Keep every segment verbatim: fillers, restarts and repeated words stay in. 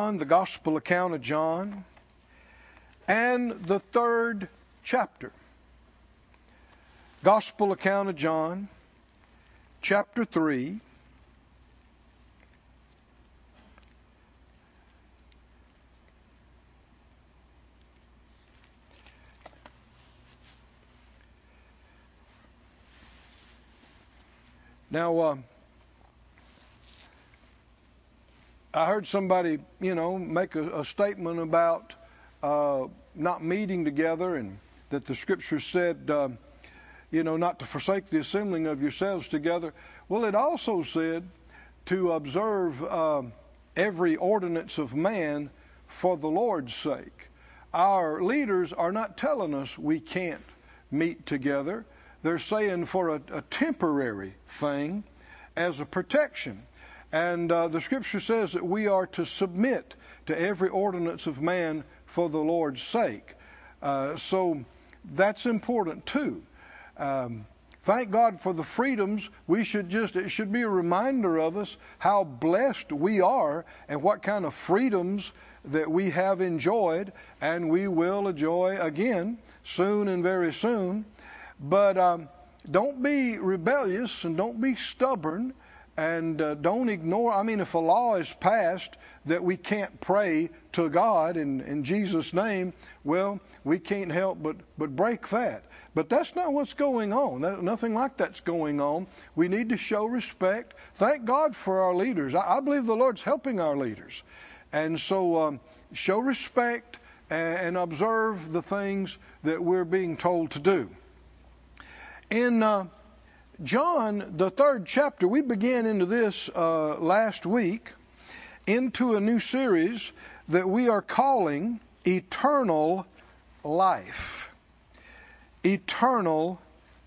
On the Gospel account of John and the third chapter. Gospel account of John, chapter three. Now, uh, I heard somebody, you know, make a, a statement about uh, not meeting together, and that the Scripture said, uh, you know, not to forsake the assembling of yourselves together. Well, it also said to observe uh, every ordinance of man for the Lord's sake. Our leaders are not telling us we can't meet together. They're saying for a, a temporary thing as a protection. And uh, the Scripture says that we are to submit to every ordinance of man for the Lord's sake. Uh, so that's important too. Um, thank God for the freedoms. We should just, it should be a reminder of us how blessed we are and what kind of freedoms that we have enjoyed and we will enjoy again soon and very soon. But um, don't be rebellious and don't be stubborn. And uh, don't ignore, I mean, if a law is passed that we can't pray to God in, in Jesus' name, well, we can't help but, but break that. But that's not what's going on. That, nothing like that's going on. We need to show respect. Thank God for our leaders. I, I believe the Lord's helping our leaders. And so um, show respect and, and observe the things that we're being told to do. In uh, John, the third chapter, we began into this uh, last week, into a new series that we are calling Eternal Life. Eternal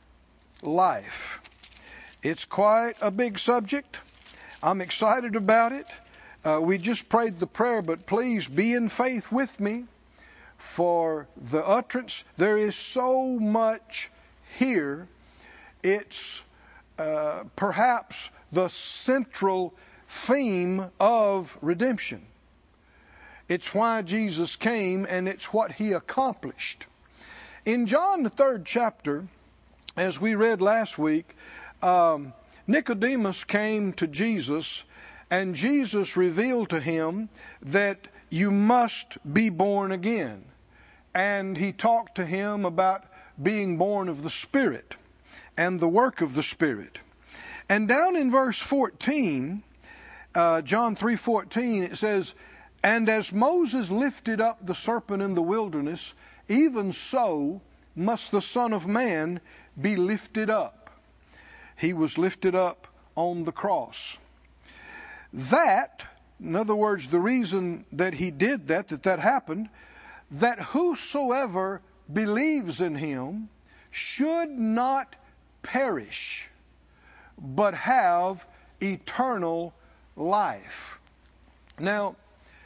Life. It's quite a big subject. I'm excited about it. Uh, we just prayed the prayer, but please be in faith with me for the utterance. There is so much here. It's uh, perhaps the central theme of redemption. It's why Jesus came, and it's what he accomplished. In John, the third chapter, as we read last week, um, Nicodemus came to Jesus, and Jesus revealed to him that you must be born again. And he talked to him about being born of the Spirit and the work of the Spirit. And down in verse fourteen, uh, John three fourteen, it says, "And as Moses lifted up the serpent in the wilderness, even so must the Son of Man be lifted up." He was lifted up on the cross. That, in other words, the reason that he did that, that that happened, that whosoever believes in him should not perish, but have eternal life. Now,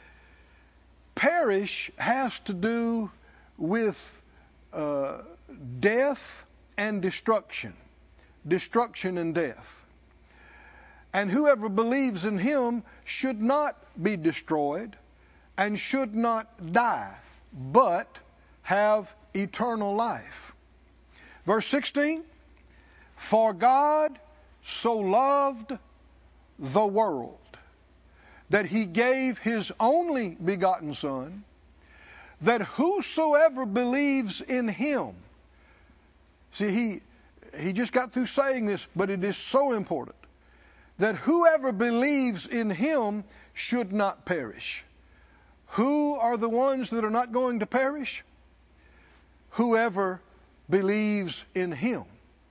perish has to do with uh, death and destruction. Destruction and death. And whoever believes in him should not be destroyed and should not die, but have eternal life. Verse sixteen, "For God so loved the world that he gave his only begotten Son, that whosoever believes in him," see, he, he just got through saying this, but it is so important, "that whoever believes in him should not perish." Who are the ones that are not going to perish? Whoever believes in him.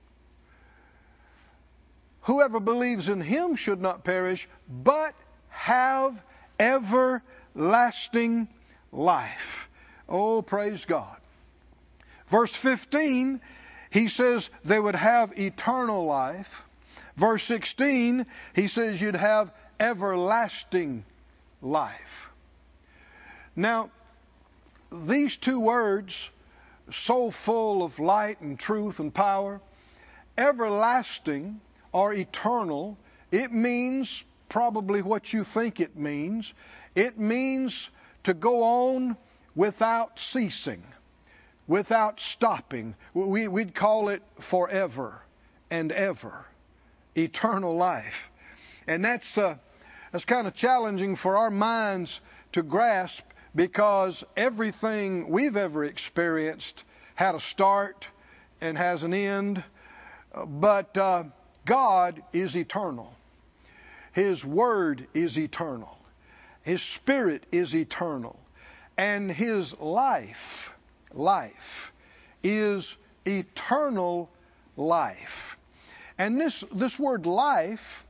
Whoever believes in him should not perish, but have everlasting life. Oh, praise God. Verse fifteen, he says they would have eternal life. Verse sixteen, he says you'd have everlasting life. Now, these two words, so full of light and truth and power, everlasting or eternal, it means probably what you think it means. It means to go on without ceasing, without stopping. We, we'd call it forever and ever, eternal life. And that's, uh, that's kind of challenging for our minds to grasp, because everything we've ever experienced had a start and has an end. But uh, God is eternal. His Word is eternal. His Spirit is eternal. And His life, life, is eternal life. And this, this word life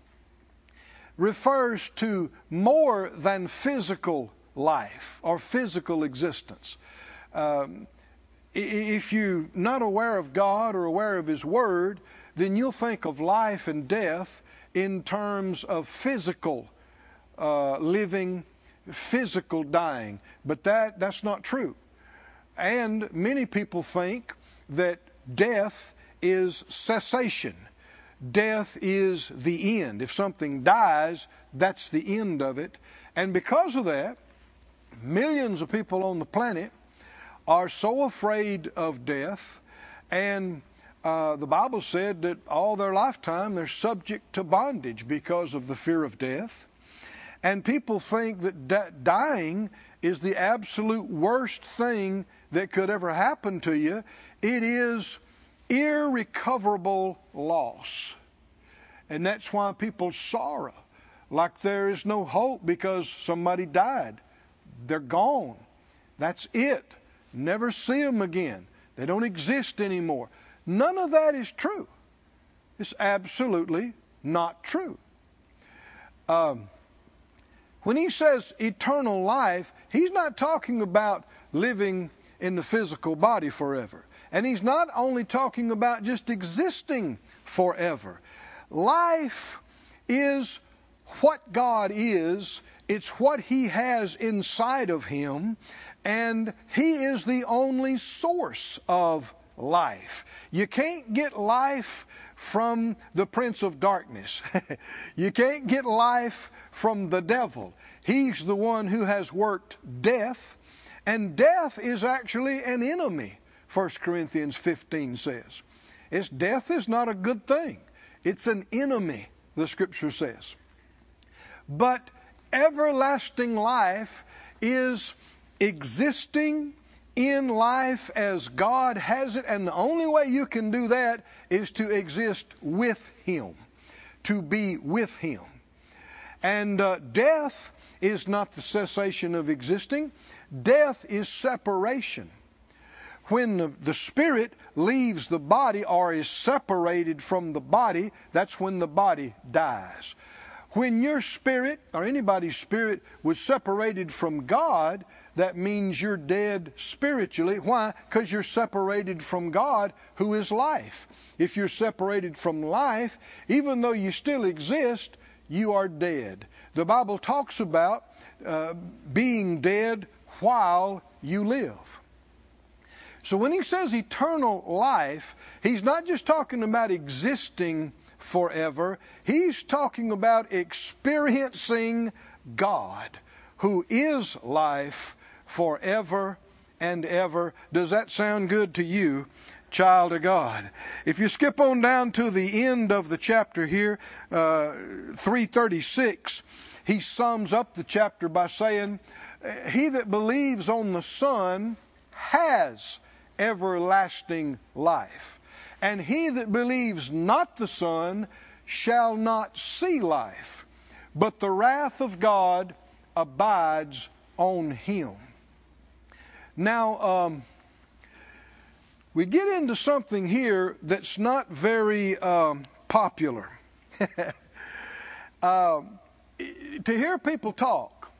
refers to more than physical life or physical existence. Um, if you're not aware of God or aware of His Word, then you'll think of life and death in terms of physical uh, living, physical dying. But that, that's not true. And many people think that death is cessation. Death is the end. If something dies, that's the end of it. And because of that, millions of people on the planet are so afraid of death, and uh, the Bible said that all their lifetime they're subject to bondage because of the fear of death. And people think that di- dying is the absolute worst thing that could ever happen to you. It is irrecoverable loss. And that's why people sorrow like there is no hope because somebody died. They're gone. That's it. Never see them again. They don't exist anymore. None of that is true. It's absolutely not true. Um, when he says eternal life, he's not talking about living in the physical body forever. And he's not only talking about just existing forever. Life is what God is. It's what He has inside of Him. And He is the only source of life. You can't get life from the prince of darkness. You can't get life from the devil. He's the one who has worked death. And death is actually an enemy, First Corinthians fifteen says. It's, death is not a good thing. It's an enemy, the Scripture says. But everlasting life is existing in life as God has it. And the only way you can do that is to exist with Him, to be with Him. And uh, death is not the cessation of existing. Death is separation. When the, the spirit leaves the body or is separated from the body, that's when the body dies. When your spirit or anybody's spirit was separated from God, that means you're dead spiritually. Why? Because you're separated from God, who is life. If you're separated from life, even though you still exist, you are dead. The Bible talks about uh, being dead while you live. So when he says eternal life, he's not just talking about existing forever. He's talking about experiencing God, who is life forever and ever. Does that sound good to you, child of God? If you skip on down to the end of the chapter here, uh, three thirty-six, he sums up the chapter by saying, he that believes on the Son has everlasting life. And he that believes not the Son shall not see life, but the wrath of God abides on him. Now, um, we get into something here that's not very um, popular. um, to hear people talk,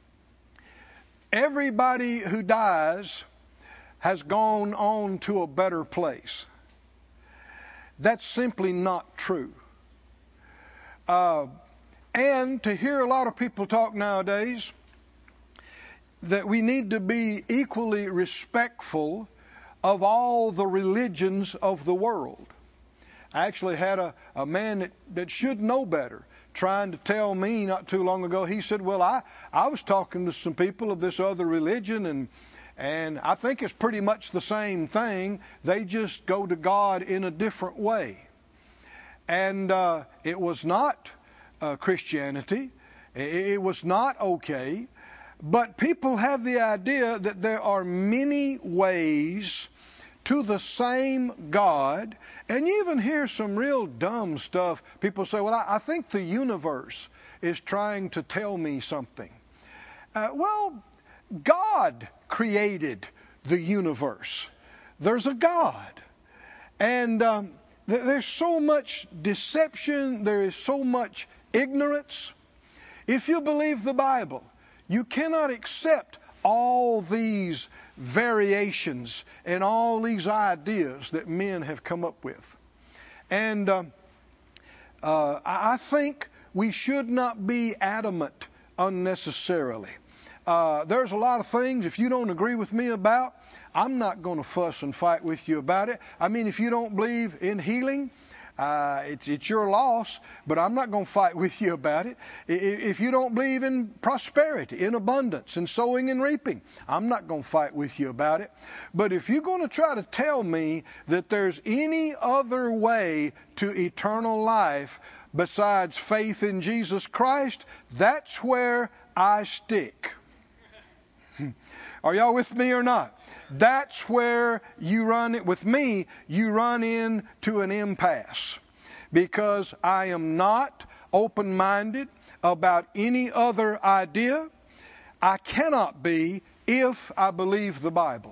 everybody who dies has gone on to a better place. That's simply not true. Uh, and to hear a lot of people talk nowadays that we need to be equally respectful of all the religions of the world. I actually had a, a man that, that should know better trying to tell me not too long ago. He said, well, I, I was talking to some people of this other religion, and and I think it's pretty much the same thing. They just go to God in a different way. And uh, it was not uh, Christianity. It, it was not okay. But people have the idea that there are many ways to the same God. And you even hear some real dumb stuff. People say, well, I, I think the universe is trying to tell me something. Uh, well, God created the universe. There's a God. And um, th- there's so much deception. There is so much ignorance. If you believe the Bible, you cannot accept all these variations and all these ideas that men have come up with. And um, uh, I think we should not be adamant unnecessarily. Uh, there's a lot of things, if you don't agree with me about, I'm not going to fuss and fight with you about it. I mean, if you don't believe in healing, uh, it's, it's your loss, but I'm not going to fight with you about it. If you don't believe in prosperity, in abundance, in sowing and reaping, I'm not going to fight with you about it. But if you're going to try to tell me that there's any other way to eternal life besides faith in Jesus Christ, that's where I stick. Are y'all with me or not? That's where you run it. With me, you run into an impasse, because I am not open-minded about any other idea. I cannot be if I believe the Bible.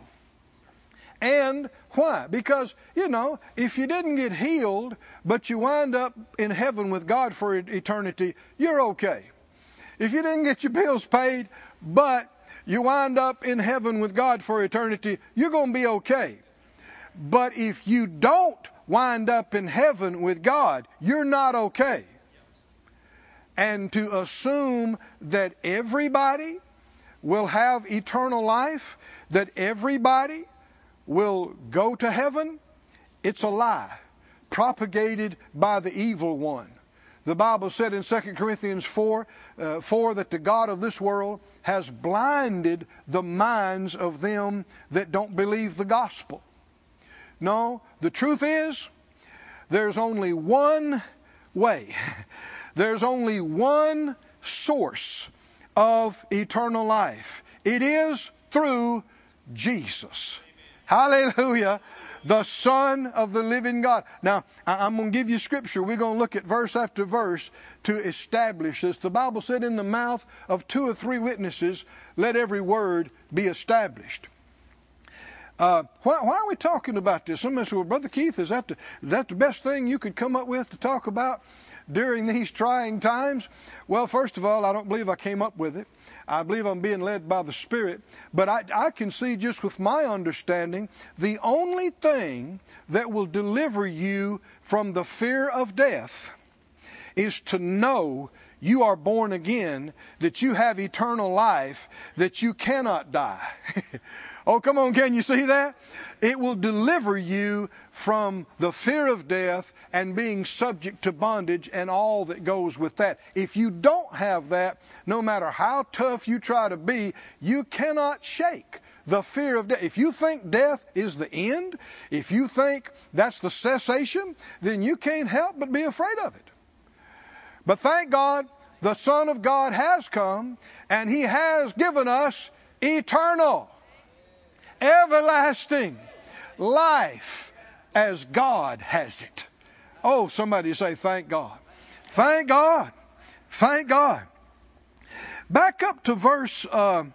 And why? Because, you know, if you didn't get healed, but you wind up in heaven with God for eternity, you're okay. If you didn't get your bills paid, but you wind up in heaven with God for eternity, you're going to be okay. But if you don't wind up in heaven with God, you're not okay. And to assume that everybody will have eternal life, that everybody will go to heaven, it's a lie propagated by the evil one. The Bible said in Second Corinthians four, uh, four that the God of this world has blinded the minds of them that don't believe the gospel. No, the truth is, there's only one way. There's only one source of eternal life. It is through Jesus. Hallelujah. The Son of the living God. Now, I'm going to give you scripture. We're going to look at verse after verse to establish this. The Bible said, in the mouth of two or three witnesses, let every word be established. Uh, why, why are we talking about this? Somebody said, well, Brother Keith, is that, the, is that the best thing you could come up with to talk about during these trying times? Well, first of all, I don't believe I came up with it. I believe I'm being led by the Spirit. But I, I can see, just with my understanding, the only thing that will deliver you from the fear of death is to know you are born again, that you have eternal life, that you cannot die. Oh, come on, can you see that? It will deliver you from the fear of death and being subject to bondage and all that goes with that. If you don't have that, no matter how tough you try to be, you cannot shake the fear of death. If you think death is the end, if you think that's the cessation, then you can't help but be afraid of it. But thank God, the Son of God has come, and He has given us eternal, everlasting life as God has it. Oh, somebody say, thank God. Thank God. Thank God. Back up to verse uh,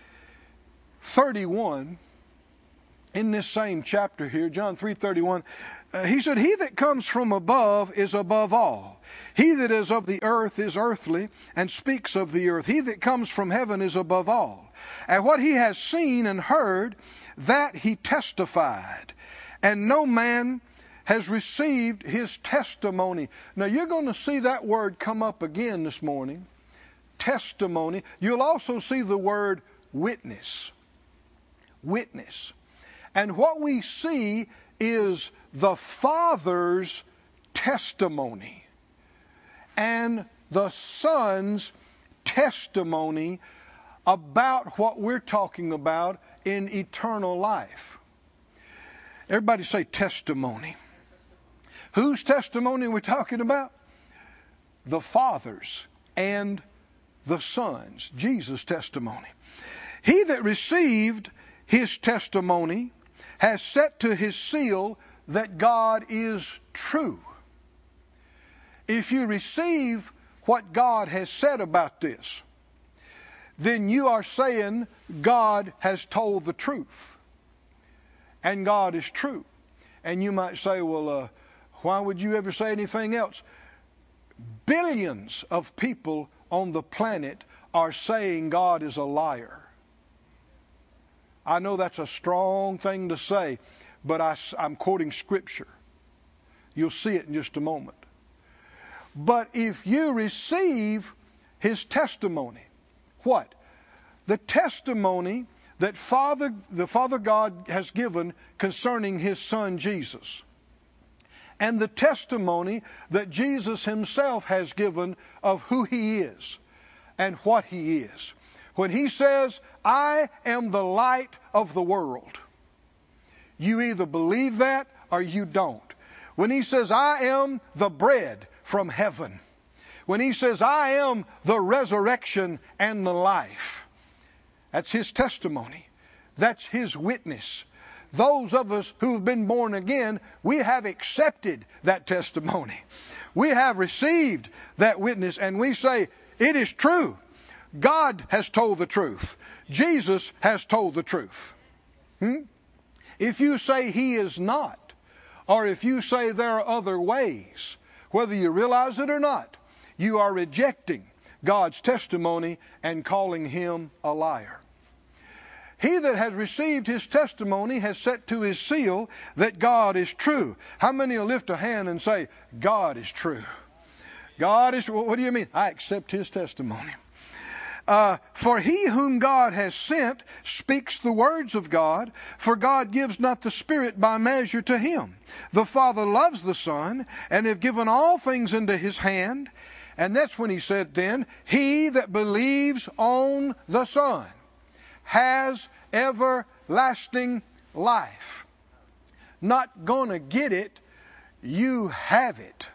thirty-one in this same chapter here, John three thirty-one. Uh, he said, he that comes from above is above all. He that is of the earth is earthly, and speaks of the earth. He that comes from heaven is above all. And what he has seen and heard, that he testified. And no man has received his testimony. Now you're going to see that word come up again this morning. Testimony. You'll also see the word witness. Witness. And what we see is the Father's testimony. And the Son's testimony about what we're talking about in eternal life. Everybody say testimony. Whose testimony are we talking about? The Father's and the Son's, Jesus' testimony. He that received his testimony has set to his seal that God is true. If you receive what God has said about this, then you are saying God has told the truth. And God is true. And you might say, well, uh, why would you ever say anything else? Billions of people on the planet are saying God is a liar. I know that's a strong thing to say, but I, I'm quoting Scripture. You'll see it in just a moment. But if you receive his testimony, what? The testimony that Father, the Father God has given concerning his Son Jesus, and the testimony that Jesus himself has given of who he is and what he is. When he says, I am the light of the world, you either believe that or you don't. When he says, I am the bread from heaven, when he says, I am the resurrection and the life, that's his testimony. That's his witness. Those of us who've been born again, we have accepted that testimony. We have received that witness, and we say, it is true. God has told the truth. Jesus has told the truth. Hmm? If you say he is not, or if you say there are other ways, whether you realize it or not, you are rejecting God's testimony and calling him a liar. He that has received his testimony has set to his seal that God is true. How many will lift a hand and say, God is true? God is, what do you mean? I accept his testimony. Uh, for he whom God has sent speaks the words of God, for God gives not the Spirit by measure to him. The Father loves the Son, and have given all things into his hand. And that's when he said then, he that believes on the Son has everlasting life. Not gonna get it, you have it.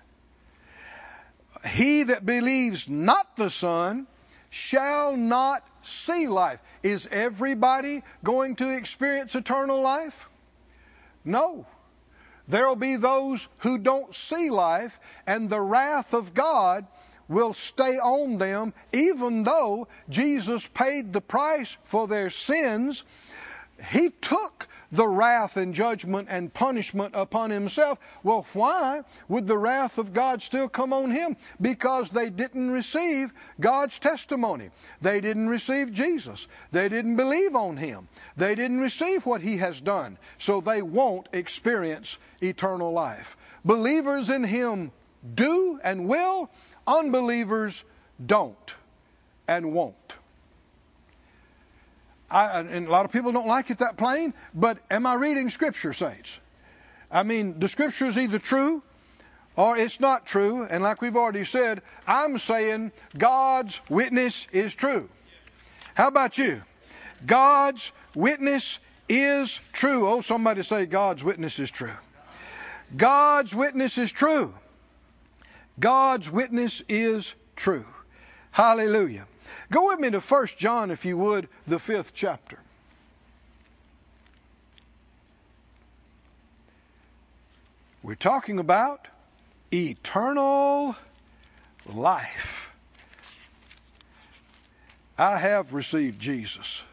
He that believes not the Son shall not see life. Is everybody going to experience eternal life? No. There will be those who don't see life, and the wrath of God will stay on them, even though Jesus paid the price for their sins. He took the wrath and judgment and punishment upon himself. Well, why would the wrath of God still come on him? Because they didn't receive God's testimony. They didn't receive Jesus. They didn't believe on him. They didn't receive what he has done. So they won't experience eternal life. Believers in him do and will. Unbelievers don't and won't. I, and a lot of people don't like it that plain, but am I reading Scripture, saints? I mean, the Scripture is either true or it's not true. And like we've already said, I'm saying God's witness is true. How about you? God's witness is true. Oh, somebody say God's witness is true. God's witness is true. God's witness is true. Hallelujah. Go with me to First John, if you would, the fifth chapter. We're talking about eternal life. I have received Jesus.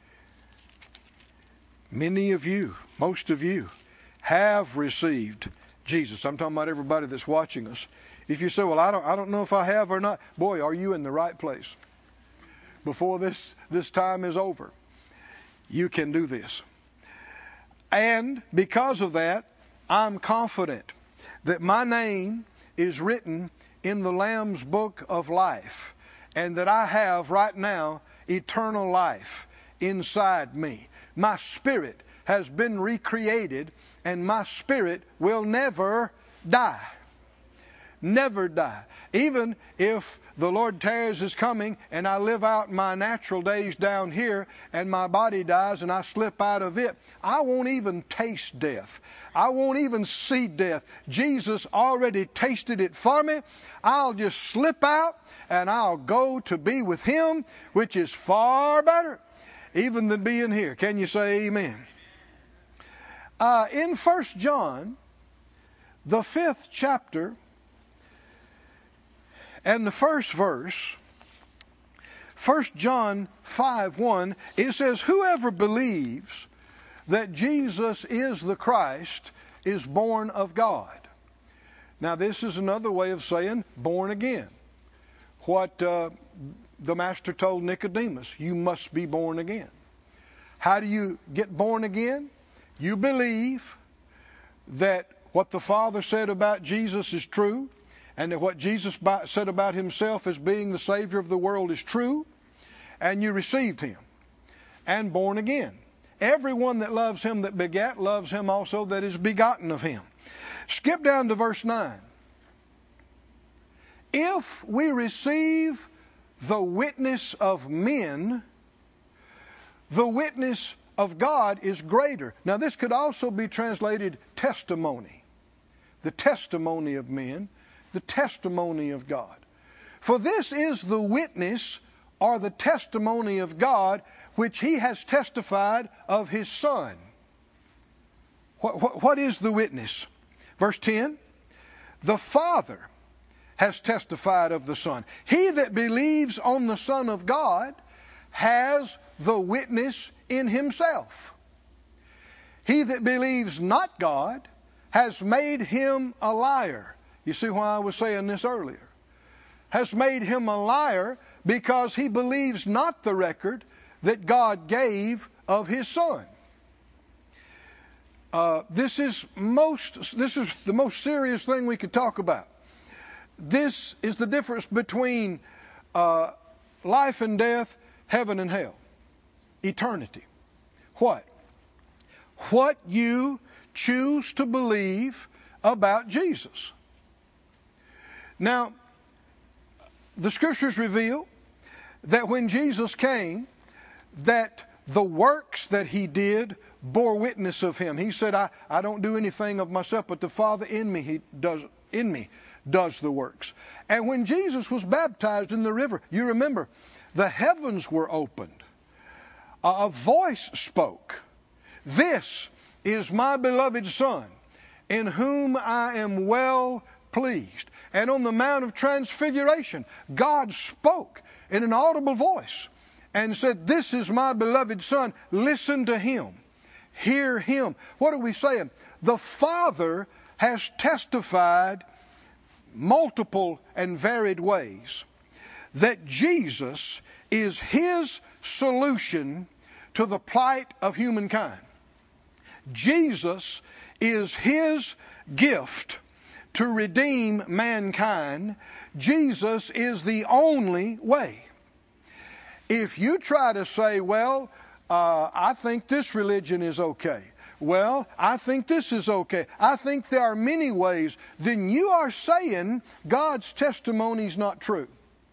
Many of you, most of you, have received Jesus. I'm talking about everybody that's watching us. If you say, well, I don't, I don't know if I have or not, boy, are you in the right place. Before this, this time is over, you can do this. And because of that, I'm confident that my name is written in the Lamb's book of life, and that I have right now eternal life inside me. My spirit has been recreated, and my spirit will never die. never die. Even if the Lord tarries his coming and I live out my natural days down here and my body dies and I slip out of it, I won't even taste death. I won't even see death. Jesus already tasted it for me. I'll just slip out and I'll go to be with him, which is far better even than being here. Can you say amen? Uh, in First John, the fifth chapter, and the first verse, First John five one, it says, whoever believes that Jesus is the Christ is born of God. Now this is another way of saying born again. What uh, the Master told Nicodemus, you must be born again. How do you get born again? You believe that what the Father said about Jesus is true, and that what Jesus said about himself as being the Savior of the world is true, and you received him, and born again. Everyone that loves him that begat loves him also that is begotten of him. Skip down to verse nine. If we receive the witness of men, the witness of God is greater. Now this could also be translated testimony. The testimony of men, the testimony of God. For this is the witness or the testimony of God which he has testified of his Son. What, what, what is the witness? Verse ten, the Father has testified of the Son. He that believes on the Son of God has the witness in himself. He that believes not God has made him a liar. You see why I was saying this earlier. Has made him a liar because he believes not the record that God gave of his Son. Uh, this is most. This is the most serious thing we could talk about. This is the difference between uh, life and death, heaven and hell, eternity. What? What you choose to believe about Jesus. Now, the Scriptures reveal that when Jesus came, that the works that he did bore witness of him. He said, I, I don't do anything of myself, but the Father in me, he does in me does the works. And when Jesus was baptized in the river, you remember, the heavens were opened. A voice spoke. This is my beloved Son, in whom I am well pleased. And on the Mount of Transfiguration, God spoke in an audible voice and said, this is my beloved Son, listen to him, hear him. What are we saying? The Father has testified multiple and varied ways that Jesus is his solution to the plight of humankind. Jesus is his gift to redeem mankind. Jesus is the only way. If you try to say, well, uh, I think this religion is okay. Well, I think this is okay. I think there are many ways. Then you are saying God's testimony is not true.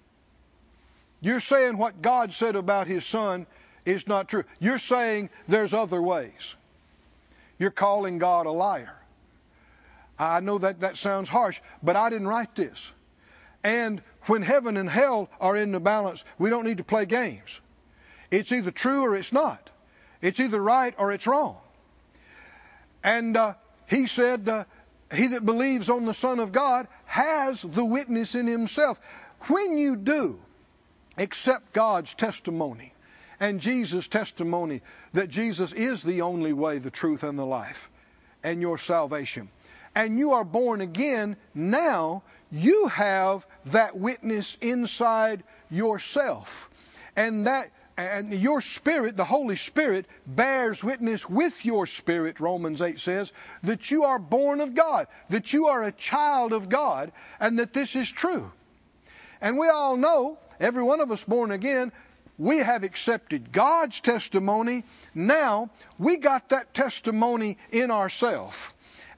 You're saying what God said about his Son is not true. You're saying there's other ways. You're calling God a liar. I know that that sounds harsh, but I didn't write this. And when heaven and hell are in the balance, we don't need to play games. It's either true or it's not. It's either right or it's wrong. And uh, he said, uh, he that believes on the Son of God has the witness in himself. When you do accept God's testimony and Jesus' testimony that Jesus is the only way, the truth, and the life, and your salvation, and you are born again, now you have that witness inside yourself. And that and your spirit, the Holy Spirit, bears witness with your spirit, Romans eight says, that you are born of God, that you are a child of God, and that this is true. And we all know, every one of us born again, we have accepted God's testimony. Now, we got that testimony in ourselves.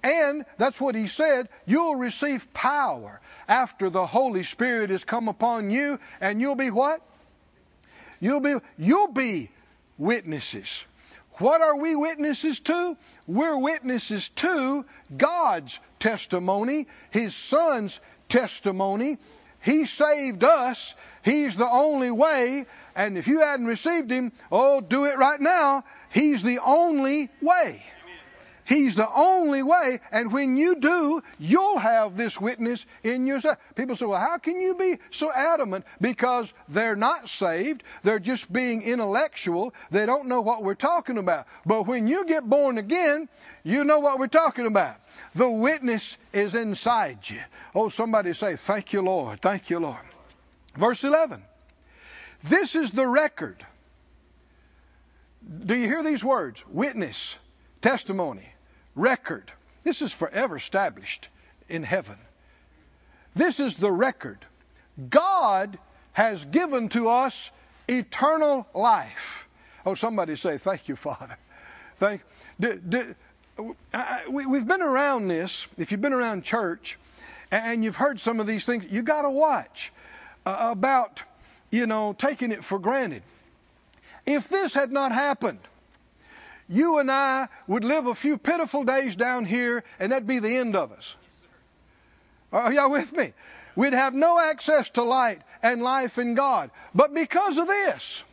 And that's what he said, you'll receive power after the Holy Spirit has come upon you, and you'll be what? You'll be, you'll be witnesses. What are we witnesses to? We're witnesses to God's testimony, His Son's testimony. He saved us. He's the only way. And if you hadn't received Him, oh, do it right now. He's the only way. He's the only way. And when you do, you'll have this witness in yourself. People say, well, how can you be so adamant? Because they're not saved. They're just being intellectual. They don't know what we're talking about. But when you get born again, you know what we're talking about. The witness is inside you. Oh, somebody say, thank you, Lord. Thank you, Lord. Verse eleven. This is the record. Do you hear these words? Witness, testimony, record. This is forever established in heaven. This is the record. God has given to us eternal life. Oh, somebody say, thank you, Father. Thank. Do, do, I, we, we've been around this. If you've been around church and you've heard some of these things, you got to watch uh, about, you know, taking it for granted. If this had not happened, you and I would live a few pitiful days down here, and that'd be the end of us. Yes, are y'all with me? We'd have no access to light and life in God. But because of this,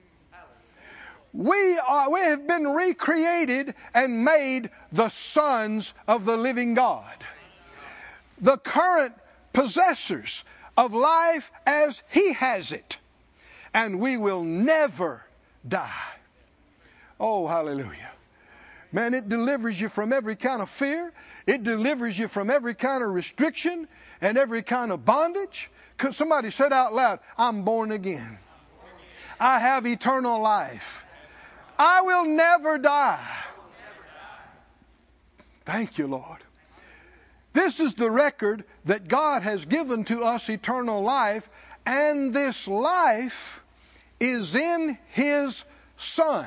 we are, we have been recreated and made the sons of the living God. The current possessors of life as He has it. And we will never die. Oh, hallelujah. Man, it delivers you from every kind of fear. It delivers you from every kind of restriction and every kind of bondage. Because somebody said out loud, I'm born again. I have eternal life. I will never die. Thank you, Lord. This is the record that God has given to us, eternal life. And this life is in His Son.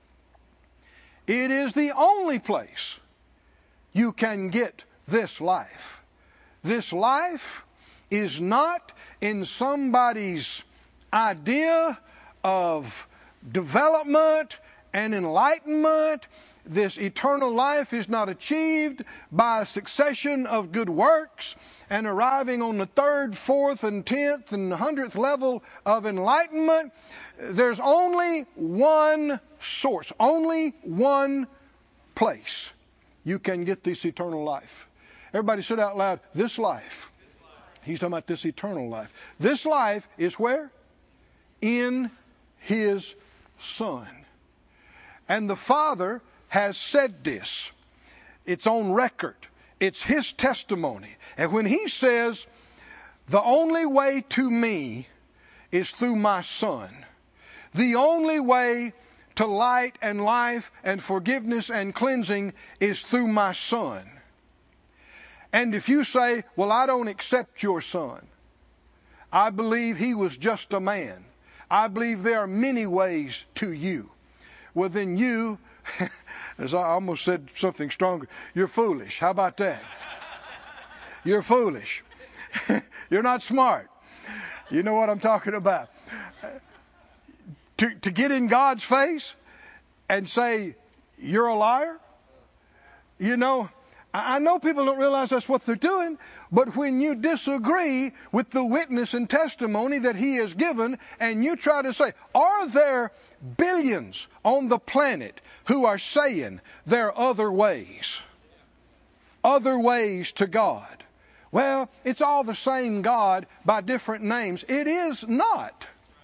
It is the only place you can get this life. This life is not in somebody's idea of development and enlightenment. This eternal life is not achieved by a succession of good works and arriving on the third, fourth, and tenth, and hundredth level of enlightenment. There's only one source, only one place you can get this eternal life. Everybody said out loud, this life. He's talking about this eternal life. This life is where? In His Son. And the Father has said this. It's on record. It's His testimony. And when He says, the only way to me is through my Son. The only way to light and life and forgiveness and cleansing is through my Son. And if you say, well, I don't accept your Son. I believe He was just a man. I believe there are many ways to you. Well, then you, as I almost said something stronger, you're foolish. How about that? You're foolish. You're not smart. You know what I'm talking about. To, to get in God's face and say, you're a liar? You know, I know people don't realize that's what they're doing, but when you disagree with the witness and testimony that He has given, and you try to say, are there billions on the planet who are saying there are other ways? Other ways to God. Well, it's all the same God by different names. It is not.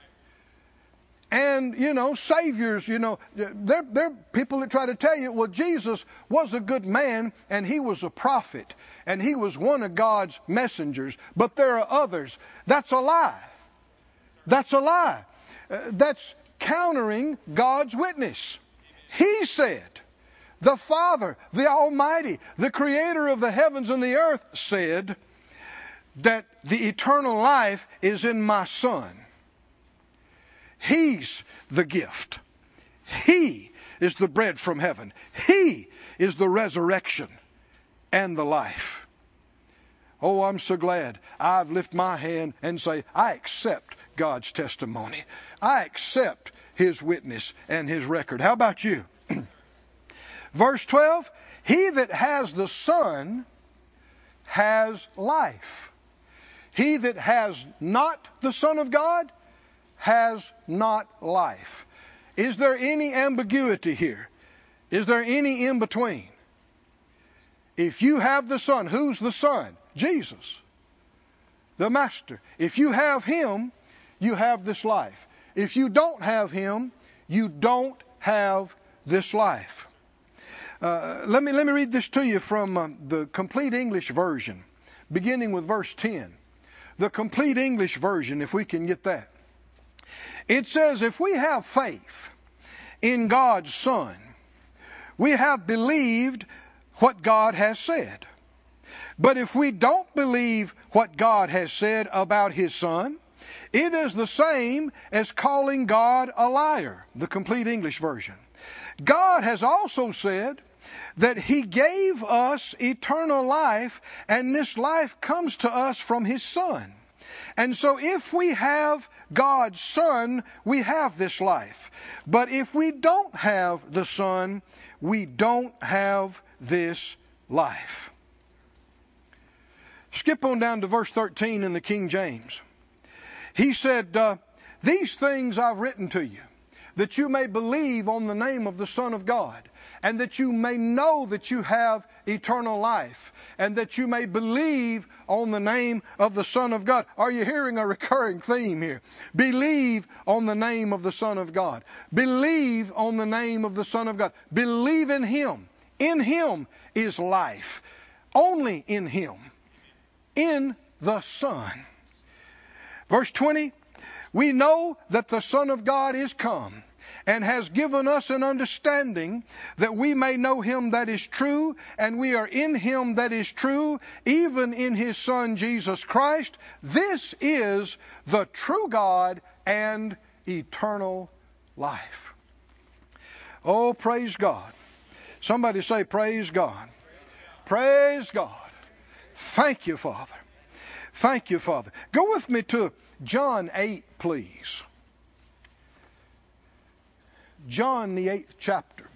And, you know, saviors, you know, there, there are people that try to tell you, well, Jesus was a good man and He was a prophet and He was one of God's messengers, but there are others. That's a lie. That's a lie. Uh, that's countering God's witness. He said, the Father, the Almighty, the Creator of the heavens and the earth said that the eternal life is in my Son. He's the gift. He is the bread from heaven. He is the resurrection and the life. Oh, I'm so glad I've lifted my hand and say, I accept God's testimony. I accept His witness and His record. How about you? Verse twelve, he that has the Son has life. He that has not the Son of God has not life. Is there any ambiguity here? Is there any in between? If you have the Son, who's the Son? Jesus, the Master. If you have Him, you have this life. If you don't have Him, you don't have this life. Uh, let me let me read this to you from uh, the Complete English Version, beginning with verse ten. The Complete English Version, if we can get that. It says, if we have faith in God's Son, we have believed what God has said. But if we don't believe what God has said about His Son, it is the same as calling God a liar. The Complete English Version. God has also said that He gave us eternal life, and this life comes to us from His Son. And so if we have God's Son, we have this life. But if we don't have the Son, we don't have this life. Skip on down to verse thirteen in the King James. He said, uh, these things I've written to you, that you may believe on the name of the Son of God, and that you may know that you have eternal life, and that you may believe on the name of the Son of God. Are you hearing a recurring theme here? Believe on the name of the Son of God. Believe on the name of the Son of God. Believe in Him. In Him is life. Only in Him. In the Son. Verse twenty, we know that the Son of God is come, and has given us an understanding that we may know Him that is true, and we are in Him that is true, even in His Son Jesus Christ. This is the true God and eternal life. Oh, praise God. Somebody say, praise God. Praise God. Thank you, Father. Thank you, Father. Go with me to John eight, please. John, the eighth chapter.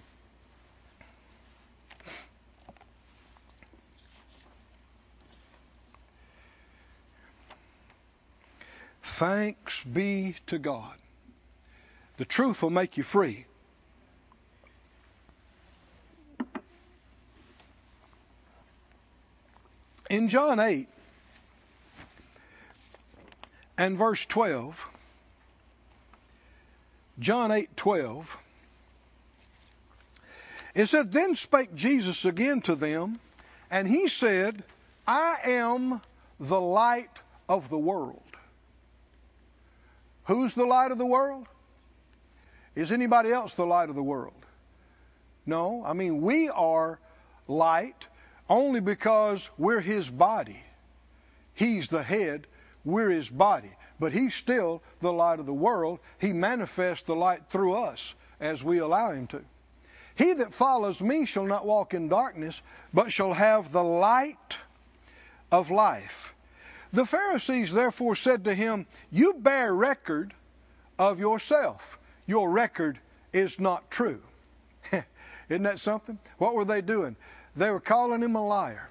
Thanks be to God. The truth will make you free. In John eight and verse twelve, John eight twelve, it said, then spake Jesus again to them, and He said, I am the light of the world. Who's the light of the world? Is anybody else the light of the world? No, I mean, we are light only because we're His body. He's the head, we're His body. But He's still the light of the world. He manifests the light through us as we allow Him to. He that follows me shall not walk in darkness, but shall have the light of life. The Pharisees therefore said to Him, you bear record of yourself. Your record is not true. Isn't that something? What were they doing? They were calling Him a liar.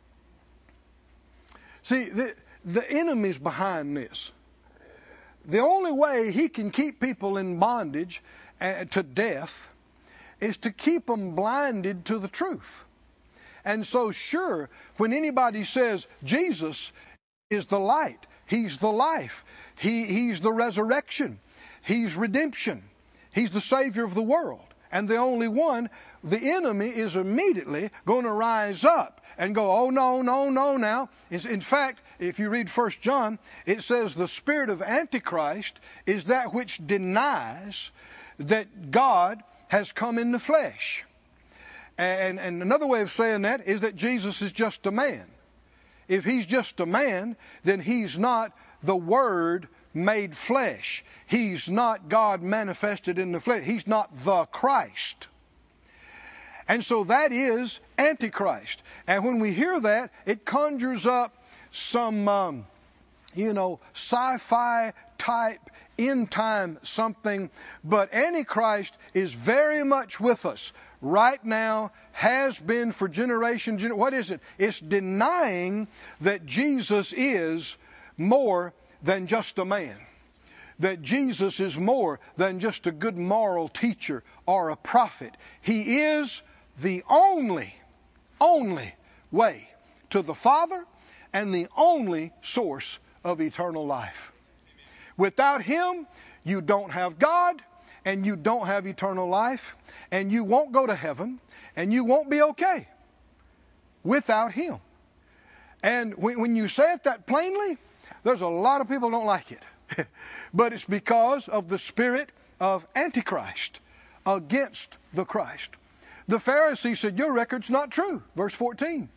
See, the, the enemy's behind this. The only way he can keep people in bondage uh, to death is to keep them blinded to the truth. And so sure, when anybody says Jesus is the light, He's the life, he, He's the resurrection, He's redemption, He's the Savior of the world, and the only one, the enemy is immediately going to rise up and go, oh, no, no, no now. In fact, if you read First John, it says the spirit of Antichrist is that which denies that God has come in the flesh. And, and another way of saying that is that Jesus is just a man. If He's just a man, then He's not the Word made flesh. He's not God manifested in the flesh. He's not the Christ. And so that is Antichrist. And when we hear that, it conjures up some, um, you know, sci-fi type end time something. But Antichrist is very much with us right now, has been for generations. What is it? It's denying that Jesus is more than just a man. That Jesus is more than just a good moral teacher or a prophet. He is the only, only way to the Father and the only source of eternal life. Without Him, you don't have God, and you don't have eternal life, and you won't go to heaven, and you won't be okay without Him. And when, when you say it that plainly, there's a lot of people who don't like it. But it's because of the spirit of Antichrist against the Christ. The Pharisees said, your record's not true. Verse fourteen.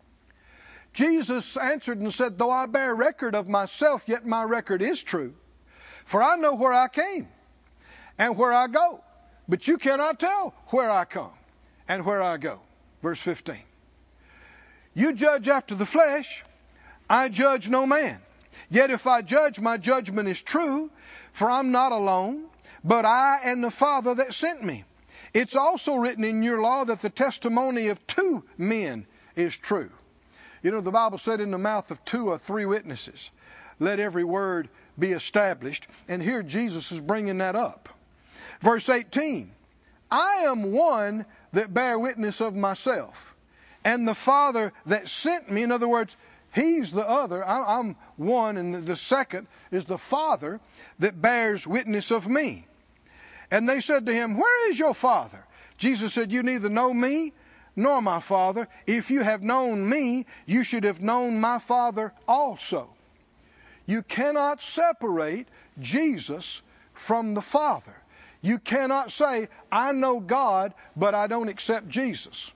Jesus answered and said, though I bear record of myself, yet my record is true. For I know where I came and where I go. But you cannot tell where I come and where I go. Verse fifteen. You judge after the flesh, I judge no man. Yet if I judge, my judgment is true, for I'm not alone, but I and the Father that sent me. It's also written in your law that the testimony of two men is true. You know, the Bible said in the mouth of two or three witnesses, let every word be established. And here Jesus is bringing that up. Verse eighteen, I am one that bear witness of myself, and the Father that sent me. In other words, He's the other. I'm one, and the second is the Father that bears witness of me. And they said to him, where is your Father? Jesus said, you neither know me nor my Father. If you have known me, you should have known my Father also. You cannot separate Jesus from the Father. You cannot say, I know God, but I don't accept Jesus.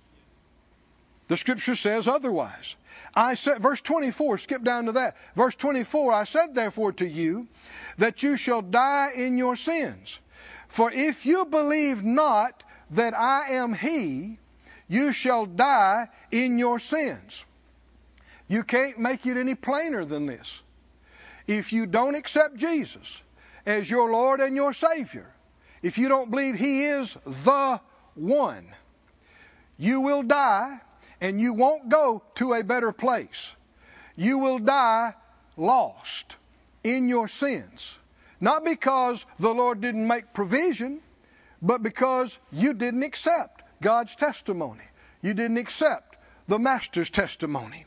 The Scripture says otherwise. I said, verse twenty-four, skip down to that. Verse twenty-four, I said therefore to you that you shall die in your sins. For if you believe not that I am He, you shall die in your sins. You can't make it any plainer than this. If you don't accept Jesus as your Lord and your Savior, if you don't believe He is the one, you will die. And you won't go to a better place. You will die lost in your sins. Not because the Lord didn't make provision, but because you didn't accept God's testimony. You didn't accept the Master's testimony.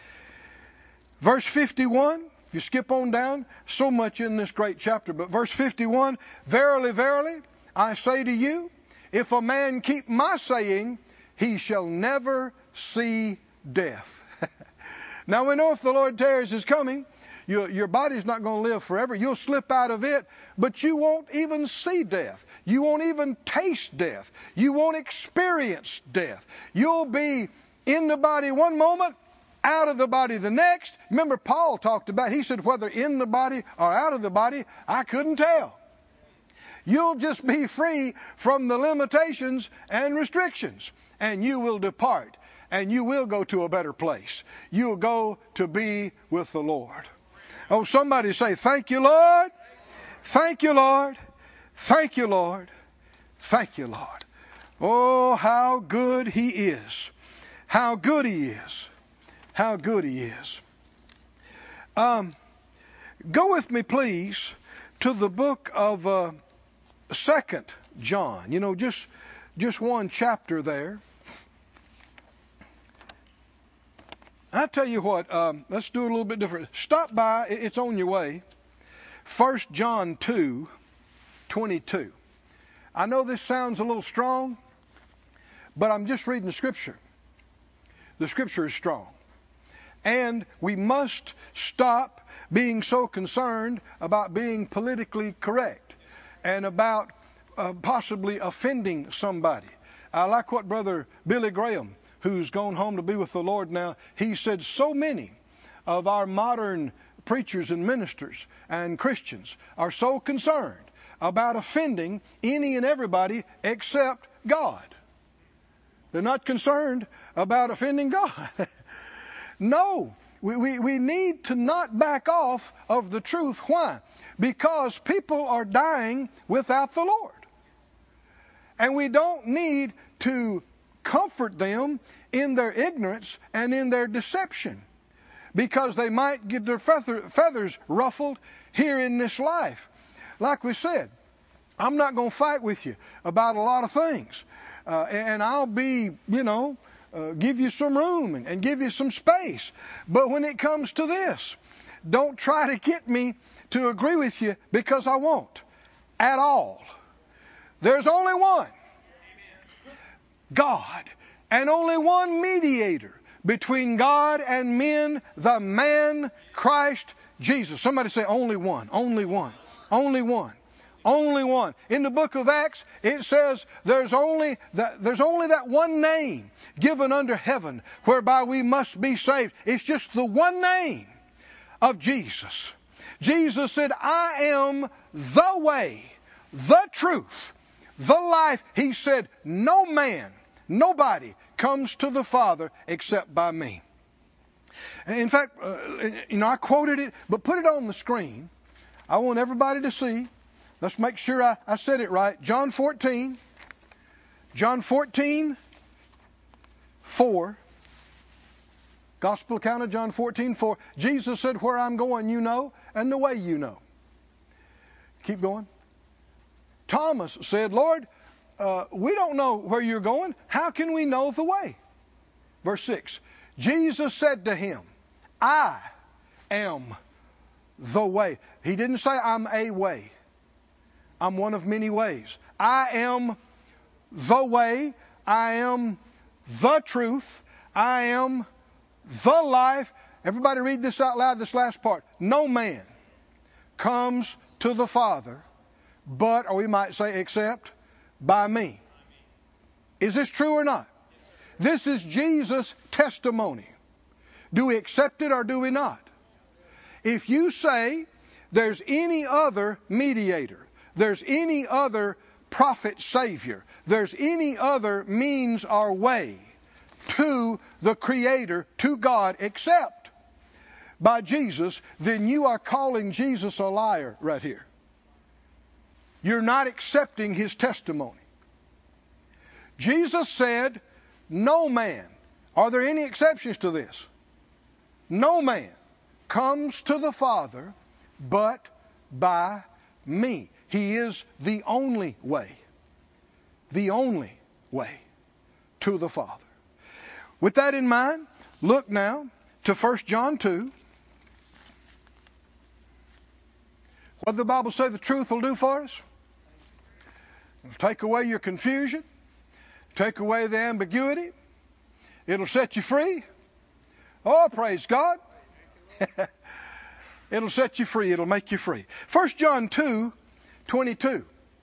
Verse fifty-one, if you skip on down, so much in this great chapter, but verse fifty-one, verily, verily, I say to you, if a man keep my saying, he shall never see death. Now we know if the Lord tarries his coming, your, your body's not going to live forever. You'll slip out of it, but you won't even see death. You won't even taste death. You won't experience death. You'll be in the body one moment, out of the body the next. Remember, Paul talked about, he said, whether in the body or out of the body, I couldn't tell. You'll just be free from the limitations and restrictions. And you will depart, and you will go to a better place. You'll go to be with the Lord. Oh, somebody say, thank you, Lord. Thank you, Lord. Thank you, Lord. Thank you, Lord. Oh, how good He is. How good He is. How good He is. Um, go with me, please, to the book of uh, Second John. You know, just, just one chapter there. I tell you what, um, let's do it a little bit different. Stop by, it's on your way. First John two, twenty-two. I know this sounds a little strong, but I'm just reading the Scripture. The Scripture is strong. And we must stop being so concerned about being politically correct and about uh, possibly offending somebody. I like what Brother Billy Graham, who's gone home to be with the Lord now, he said so many of our modern preachers and ministers and Christians are so concerned about offending any and everybody except God. They're not concerned about offending God. No, we, we, we need to not back off of the truth. Why? Because people are dying without the Lord. And we don't need to comfort them in their ignorance and in their deception, because they might get their feather, feathers ruffled here in this life. Like we said, I'm not going to fight with you about a lot of things. Uh, and I'll be, you know, uh, give you some room and, and give you some space. But when it comes to this, don't try to get me to agree with you, because I won't at all. There's only one God, and only one mediator between God and men, the man Christ Jesus. Somebody say only one, only one, only one, only one. In the book of Acts, it says there's only that, there's only that one name given under heaven whereby we must be saved. It's just the one name of Jesus. Jesus said, I am the way, the truth, the life. He said, no man, nobody comes to the Father except by me. In fact, uh, you know, I quoted it, but put it on the screen. I want everybody to see. Let's make sure I, I said it right. John fourteen. John fourteen, four. Gospel account of John fourteen, four. Jesus said, where I'm going you know, and the way you know. Keep going. Thomas said, Lord, uh, we don't know where you're going. How can we know the way? Verse six. Jesus said to him, I am the way. He didn't say I'm a way. I'm one of many ways. I am the way. I am the truth. I am the life. Everybody read this out loud, this last part. No man comes to the Father but, or we might say except, by me. Is this true or not? This is Jesus' testimony. Do we accept it or do we not? If you say there's any other mediator, there's any other prophet savior, there's any other means or way to the Creator, to God, except by Jesus, then you are calling Jesus a liar right here. You're not accepting His testimony. Jesus said, no man, are there any exceptions to this? No man comes to the Father but by me. He is the only way, the only way to the Father. With that in mind, look now to First John two. What did the Bible say the truth will do for us? It'll take away your confusion, take away the ambiguity. It'll set you free. Oh, praise God. It'll set you free. It'll make you free. First John two, twenty-two.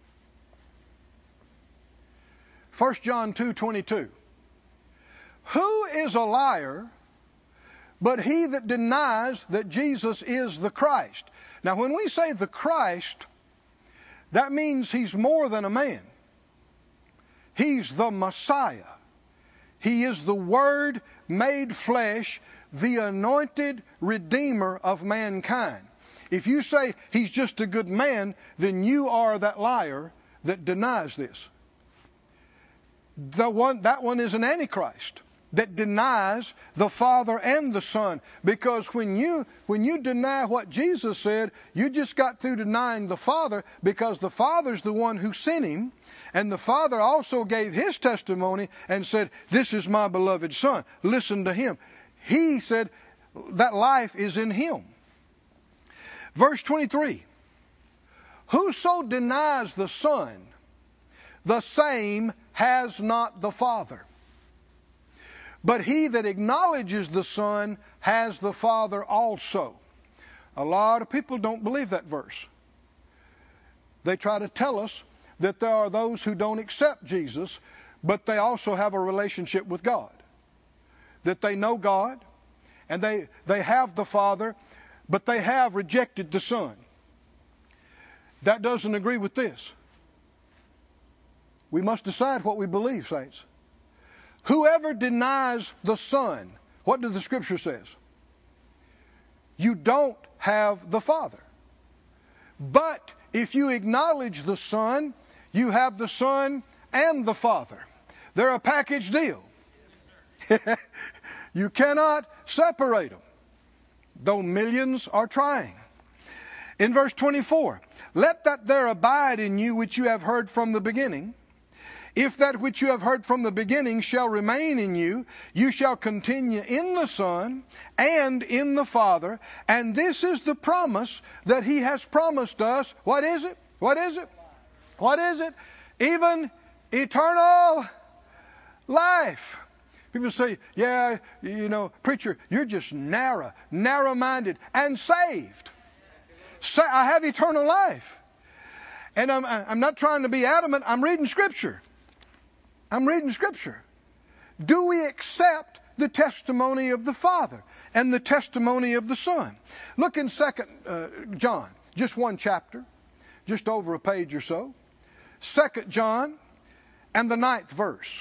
First John two, twenty-two. Who is a liar but he that denies that Jesus is the Christ? Now, when we say the Christ, that means He's more than a man. He's the Messiah. He is the Word made flesh, the anointed Redeemer of mankind. If you say He's just a good man, then you are that liar that denies this. The one, that one is an Antichrist that denies the Father and the Son. Because when you when you deny what Jesus said, you just got through denying the Father, because the Father's the one who sent Him. And the Father also gave His testimony and said, this is my beloved Son. Listen to Him. He said that life is in Him. Verse twenty-three. Whoso denies the Son, the same has not the Father. But he that acknowledges the Son has the Father also. A lot of people don't believe that verse. They try to tell us that there are those who don't accept Jesus, but they also have a relationship with God. That they know God, and they, they have the Father, but they have rejected the Son. That doesn't agree with this. We must decide what we believe, saints. Whoever denies the Son, what does the Scripture says? You don't have the Father. But if you acknowledge the Son, you have the Son and the Father. They're a package deal. You cannot separate them, though millions are trying. In verse twenty-four, let that there abide in you which you have heard from the beginning. If that which you have heard from the beginning shall remain in you, you shall continue in the Son and in the Father. And this is the promise that He has promised us. What is it? What is it? What is it? Even eternal life. People say, yeah, you know, preacher, you're just narrow, narrow-minded and saved. Say, I have eternal life. And I'm, I'm not trying to be adamant. I'm reading Scripture. I'm reading Scripture. Do we accept the testimony of the Father and the testimony of the Son? Look in Second uh, John, just one chapter, just over a page or so. Second John and the ninth verse.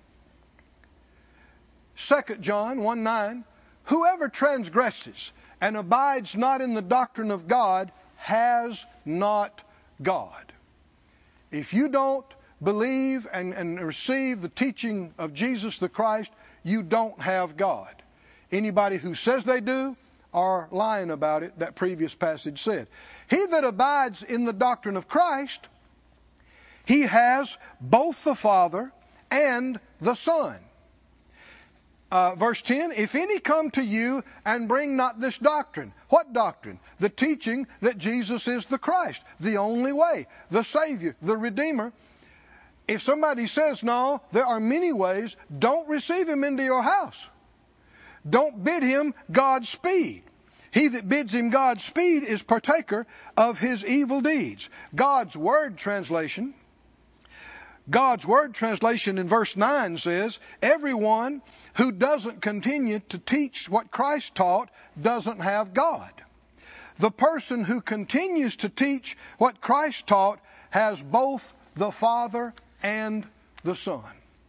Second John one nine, whoever transgresses and abides not in the doctrine of God has not God. If you don't believe and, and receive the teaching of Jesus the Christ, you don't have God. Anybody who says they do are lying about it, that previous passage said. He that abides in the doctrine of Christ, he has both the Father and the Son. Uh, verse ten, if any come to you and bring not this doctrine. What doctrine? The teaching that Jesus is the Christ, the only way, the Savior, the Redeemer. If somebody says, no, there are many ways, don't receive him into your house. Don't bid him Godspeed. He that bids him Godspeed is partaker of his evil deeds. God's Word translation, God's Word translation in verse nine says, everyone who doesn't continue to teach what Christ taught doesn't have God. The person who continues to teach what Christ taught has both the Father and the Son.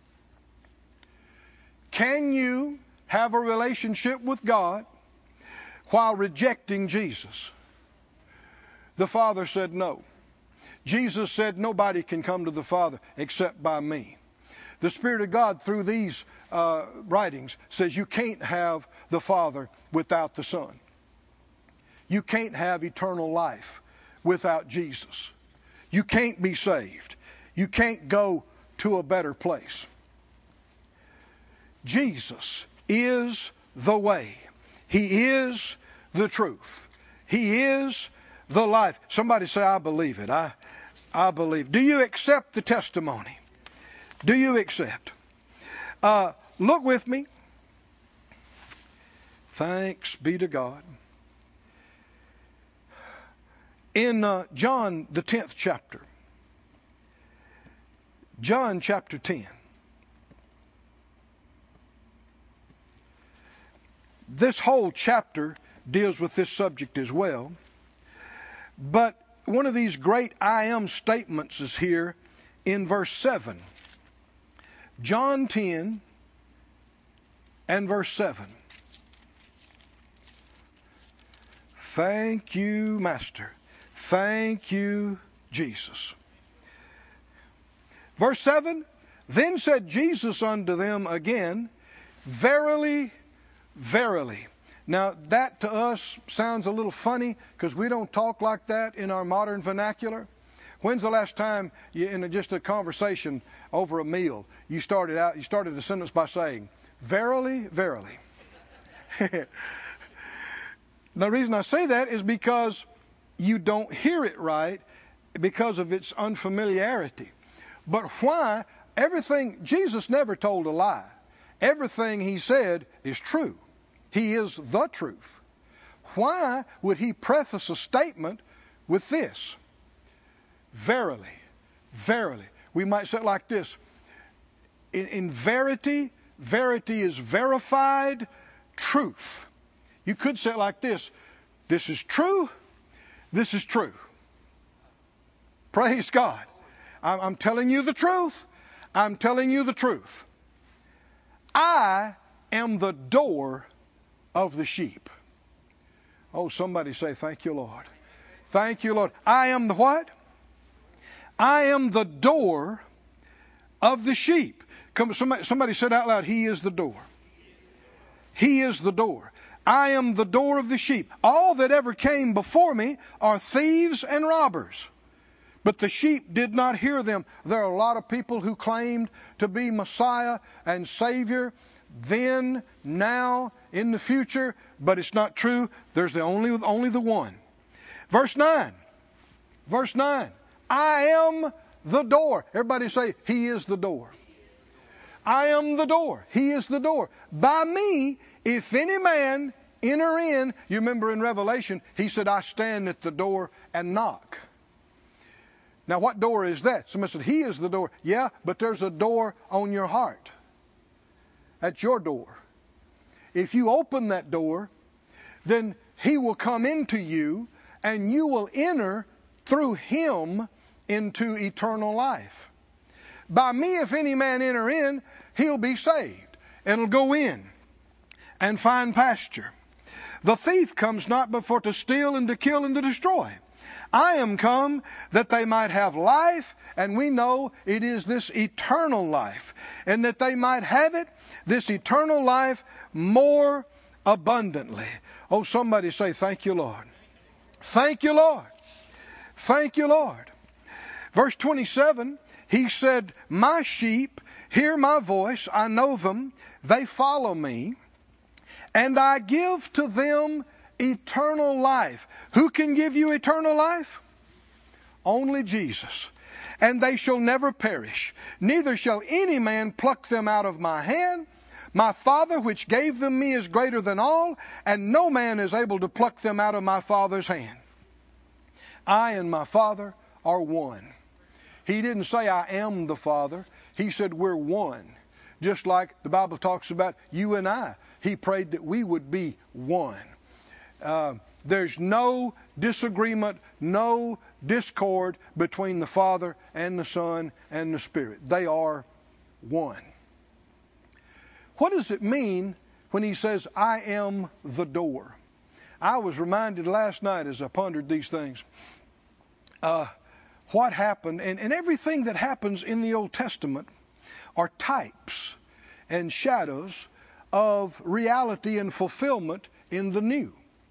Can you have a relationship with God while rejecting Jesus? The Father said no. Jesus said nobody can come to the Father except by me. The Spirit of God through these uh, writings says you can't have the Father without the Son. You can't have eternal life without Jesus. You can't be saved. You can't go to a better place. Jesus is the way. He is the truth. He is the life. Somebody say, I believe it. I, I believe. Do you accept the testimony? Do you accept? Uh, look with me. Thanks be to God. In uh, John, the tenth chapter. John chapter ten. This whole chapter deals with this subject as well. But one of these great I am statements is here in verse seven. John ten and verse seven. Thank you, Master. Thank you, Jesus. Verse seven, then said Jesus unto them again, verily, verily. Now that to us sounds a little funny because we don't talk like that in our modern vernacular. When's the last time you, in just a conversation over a meal, you started out, you started the sentence by saying, verily, verily. The reason I say that is because you don't hear it right because of its unfamiliarity. But why? Everything, Jesus never told a lie. Everything he said is true. He is the truth. Why would he preface a statement with this? Verily, verily. We might say it like this. In, in verity, verity is verified truth. You could say it like this. This is true. This is true. Praise God. I'm, I'm telling you the truth. I'm telling you the truth. I am the door of the sheep. Oh, somebody say, thank you, Lord. Thank you, Lord. I am the what? I am the door of the sheep. Come, somebody, somebody said out loud, He is the door. He is the door. I am the door of the sheep. All that ever came before me are thieves and robbers. But the sheep did not hear them. There are a lot of people who claimed to be Messiah and Savior then, now, in the future, but it's not true. There's the only, only the one. Verse nine. Verse nine. I am the door. Everybody say, He is the door. I am the door. He is the door. By me, if any man enter in, you remember in Revelation, He said, I stand at the door and knock. Now, what door is that? Somebody said, He is the door. Yeah, but there's a door on your heart. That's your door. If you open that door, then He will come into you and you will enter through Him into eternal life. By me, if any man enter in, he'll be saved and will go in and find pasture. The thief comes not but for to steal and to kill and to destroy. I am come that they might have life, and we know it is this eternal life, and that they might have it, this eternal life, more abundantly. Oh, somebody say, thank you, Lord. Thank you, Lord. Thank you, Lord. Verse twenty-seven, He said, my sheep hear my voice, I know them, they follow me, and I give to them eternal life. Who can give you eternal life? Only Jesus. And they shall never perish, neither shall any man pluck them out of my hand. My Father which gave them me is greater than all, and no man is able to pluck them out of my Father's hand. I and my Father are one. He didn't say I am the Father. He said we're one. Just like the Bible talks about you and I. He prayed that we would be one. Uh, there's no disagreement, no discord between the Father and the Son and the Spirit. They are one. What does it mean when He says, I am the door? I was reminded last night as I pondered these things, uh, what happened, and, and everything that happens in the Old Testament are types and shadows of reality and fulfillment in the New.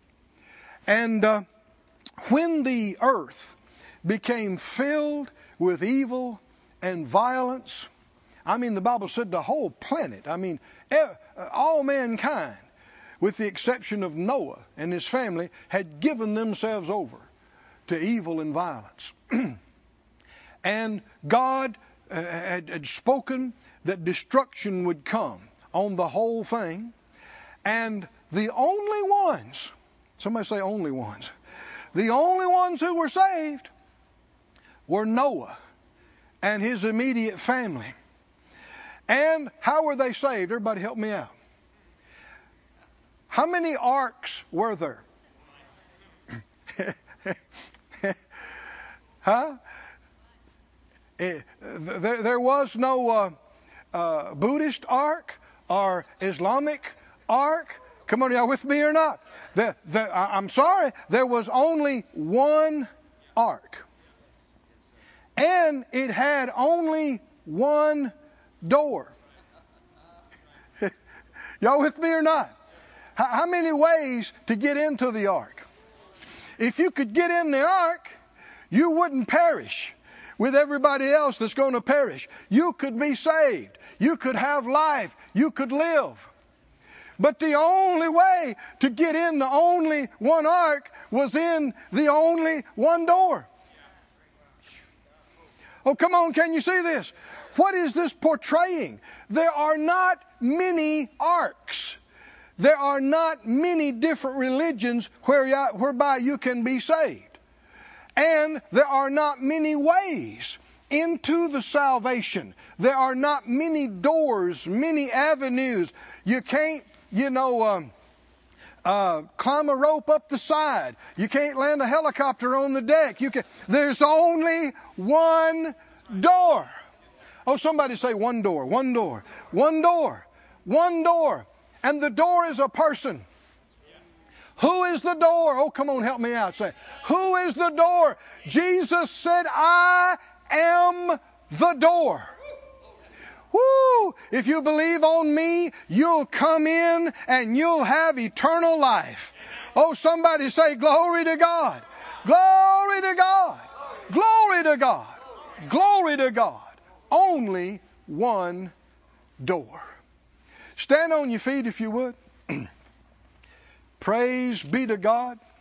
And uh, when the earth became filled with evil and violence, I mean, the Bible said the whole planet, I mean, all mankind, with the exception of Noah and his family, had given themselves over to evil and violence. And God uh, had, had spoken that destruction would come on the whole thing. And the only ones, somebody say only ones, the only ones who were saved were Noah and his immediate family. And how were they saved? Everybody help me out. How many arks were there? Huh? There, there was no uh, uh, Buddhist ark or Islamic ark. Come on, y'all with me or not? The, the, I'm sorry, there was only one ark. And it had only one door. Y'all with me or not? How, how many ways to get into the ark? If you could get in the ark, you wouldn't perish with everybody else that's going to perish. You could be saved. You could have life. You could live. But the only way to get in the only one ark was in the only one door. Oh, come on, can you see this? What is this portraying? There are not many arks. There are not many different religions where, whereby you can be saved. And there are not many ways into the salvation. There are not many doors, many avenues. You can't, you know, um, uh, climb a rope up the side. You can't land a helicopter on the deck. You can. There's only one door. Oh, somebody say one door, one door, one door, one door. And the door is a person. Who is the door? Oh, come on, help me out. Say, who is the door? Jesus said, I am the door. Woo! If you believe on me, you'll come in and you'll have eternal life. Oh, somebody say, glory to God. Glory to God. Glory to God. Glory to God. Only one door. Stand on your feet if you would. Praise be to God.